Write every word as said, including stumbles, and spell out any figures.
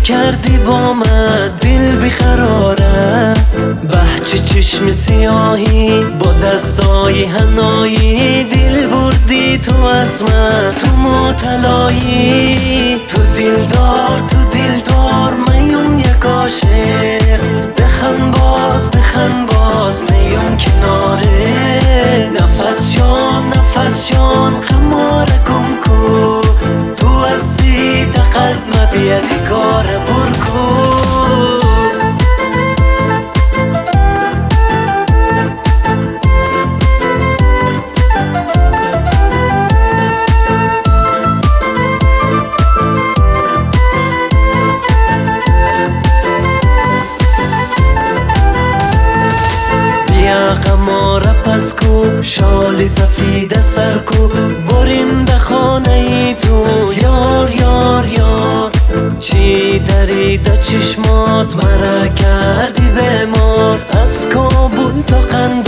کردی با من دل بیقراره، بهچه چشم سیاهی با دستای حنایی، دل بردی تو از من تو مطلایی. تو دلدار تو دلدار میون یک عاشق، بخن باز بخن باز میون کناره، نفس جان نفس جان قمار کن کو، تو هستی تا قلب مبیدی کار برکو. قماره پس کو، شال سفید سر کو، بریم به خانه ای تو یار یار یار. چی دریده چشمات مرا کردی بیمار، از کابل تا قند